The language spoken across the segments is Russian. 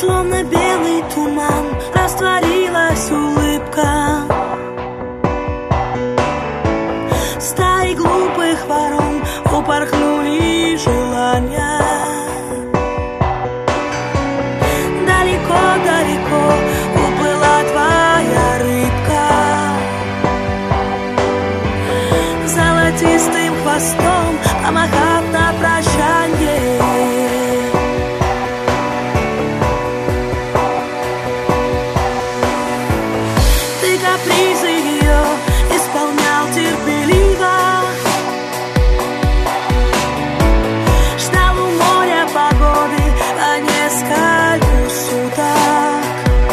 словно белый туман, растворилась улыбка. Стаи глупых ворон упорхнули желания. Далеко-далеко уплыла твоя рыбка, золотистым хвостом помахав на прощанье. Ты капризы ее исполнял терпеливо, ждал у моря погоды, а несколько суток.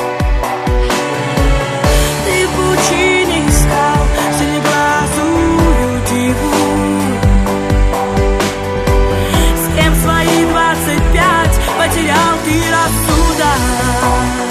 Ты в пучине искал синеглазую диву, с кем свои 25 потерял ты рассудок.